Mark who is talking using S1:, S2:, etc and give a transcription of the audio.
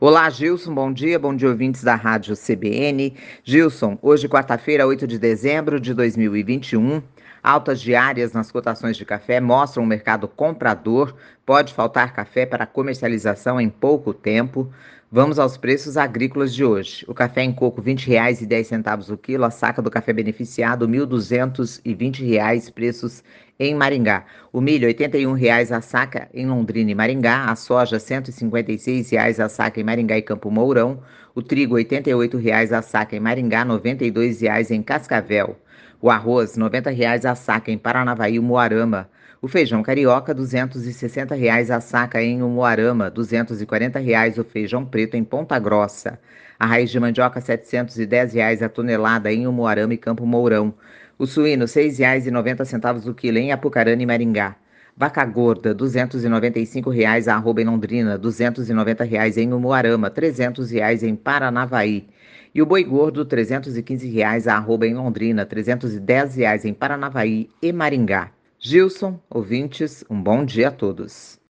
S1: Olá, Gilson, bom dia, ouvintes da Rádio CBN. Gilson, hoje, quarta-feira, 8 de dezembro de 2021, altas diárias nas cotações de café mostram um mercado comprador, pode faltar café para comercialização em pouco tempo. Vamos aos preços agrícolas de hoje. O café em coco, R$ 20,10 o quilo, a saca do café beneficiado, R$ 1.220, preços em Maringá. O milho, R$ 81,00 a saca em Londrina e Maringá. A soja, R$ 156,00 a saca em Maringá e Campo Mourão. O trigo, R$ 88,00 a saca em Maringá, R$ 92,00 em Cascavel. O arroz, R$ 90,00 a saca em Paranavaí e Umuarama. O feijão carioca, R$ 260,00 a saca em Umuarama, R$ 240,00 o feijão preto em Ponta Grossa. A raiz de mandioca, R$ 710,00 a tonelada em Umuarama e Campo Mourão. O suíno, R$ 6,90 o quilo em Apucarana e Maringá. Vaca gorda, R$ 295,00 a arroba em Londrina, R$ 290,00 em Umuarama, R$ 300,00 em Paranavaí. E o boi gordo, R$ 315,00 a arroba em Londrina, R$ 310,00 em Paranavaí e Maringá. Gilson, ouvintes, um bom dia a todos.